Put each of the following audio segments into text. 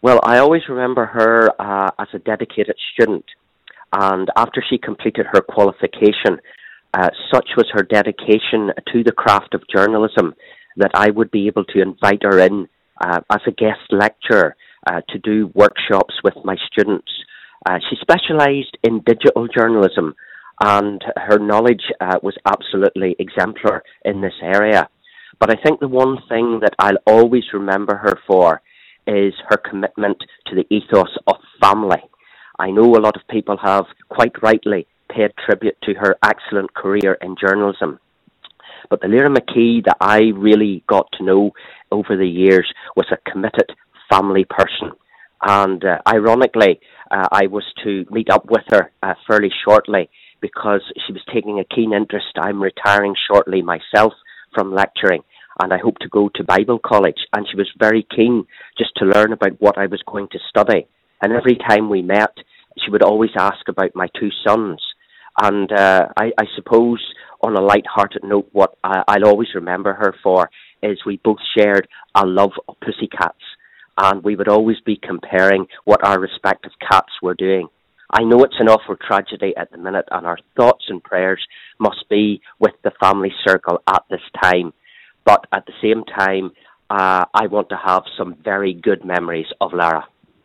Well, I always remember her as a dedicated student, and after she completed her qualification, such was her dedication to the craft of journalism that I would be able to invite her in as a guest lecturer to do workshops with my students. She specialised in digital journalism, and her knowledge was absolutely exemplar in this area. But I think the one thing that I'll always remember her for is her commitment to the ethos of family. I know a lot of people have, quite rightly, paid tribute to her excellent career in journalism. But the Lyra McKee that I really got to know over the years was a committed family person. And ironically, I was to meet up with her fairly shortly because she was taking a keen interest. I'm retiring shortly myself from lecturing, and I hope to go to Bible college. And she was very keen just to learn about what I was going to study. And every time we met, she would always ask about my two sons. And I suppose, on a light-hearted note, what I'll always remember her for is we both shared a love of pussycats. And we would always be comparing what our respective cats were doing. I know it's an awful tragedy at the minute, and our thoughts and prayers must be with the family circle at this time. But at the same time, I want to have some very good memories of Lara.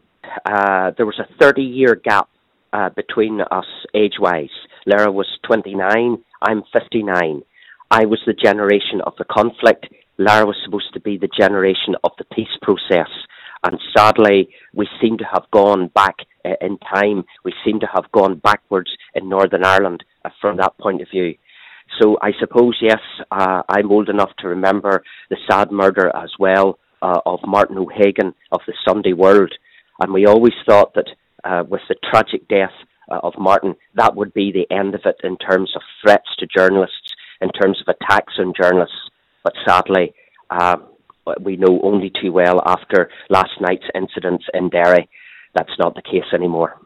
There was a 30-year gap between us age-wise. Lara was 29, I'm 59. I was the generation of the conflict. Lara was supposed to be the generation of the peace process. And sadly, we seem to have gone back in time. We seem to have gone backwards in Northern Ireland from that point of view. So I suppose, yes, I'm old enough to remember the sad murder as well of Martin O'Hagan of the Sunday World. And we always thought that with the tragic death of Martin, that would be the end of it in terms of threats to journalists, in terms of attacks on journalists. But sadly, we know only too well after last night's incidents in Derry, that's not the case anymore.